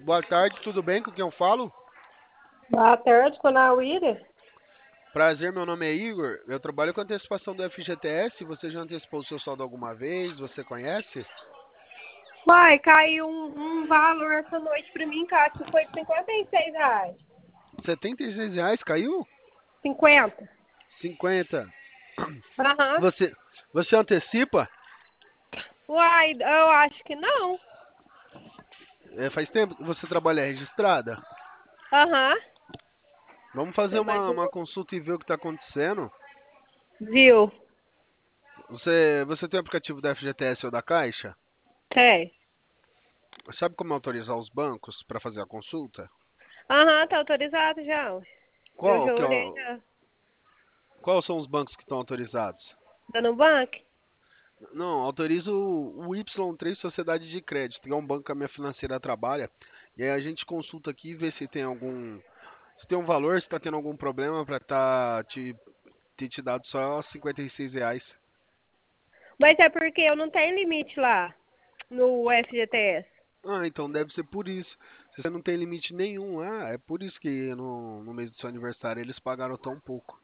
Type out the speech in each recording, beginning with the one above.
Boa tarde, tudo bem? Com quem eu falo? Boa tarde, com a William. Prazer, meu nome é Igor. Eu trabalho com antecipação do FGTS. Você já antecipou o seu saldo alguma vez? Você conhece? Uai, caiu um valor essa noite pra mim, cara, que foi de R$ 56. R$ 76 caiu? 50. 50. Aham. Você antecipa? Uai, eu acho que não. Faz tempo que você trabalha registrada? Aham. Vamos fazer Tem mais uma um. consulta e ver o que está acontecendo. Viu? Você tem o aplicativo da FGTS ou da Caixa? Tem. Sabe como autorizar os bancos para fazer a consulta? Aham, tá autorizado já. Eu Qual já que é olhei o- já. Quais são os bancos que estão autorizados? Dando banco? Não, autorizo o Y3 Sociedade de Crédito, que é um banco que a minha financeira trabalha. E aí a gente consulta aqui e vê se tem se tem um valor, se está tendo algum problema para ter te dado só R$ 56. Mas é porque eu não tenho limite lá no FGTS. Ah, então deve ser por isso. Se você não tem limite nenhum, é por isso que no mês do seu aniversário eles pagaram tão pouco.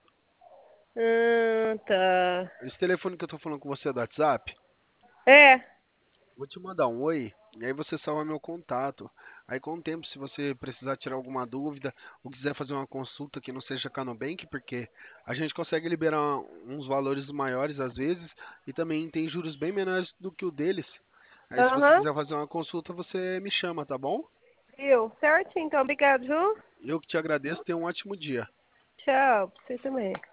Tá. Esse telefone que eu tô falando com você é do WhatsApp? É. Vou te mandar um oi, e aí você salva meu contato. Aí com o tempo, se você precisar tirar alguma dúvida ou quiser fazer uma consulta que não seja com a Nubank, porque a gente consegue liberar uns valores maiores às vezes e também tem juros bem menores do que o deles. Aí se você Aham. quiser fazer uma consulta, você me chama, tá bom? Viu? Certo, então. Obrigado, viu? Eu que te agradeço, tenha um ótimo dia. Tchau. Pra você também.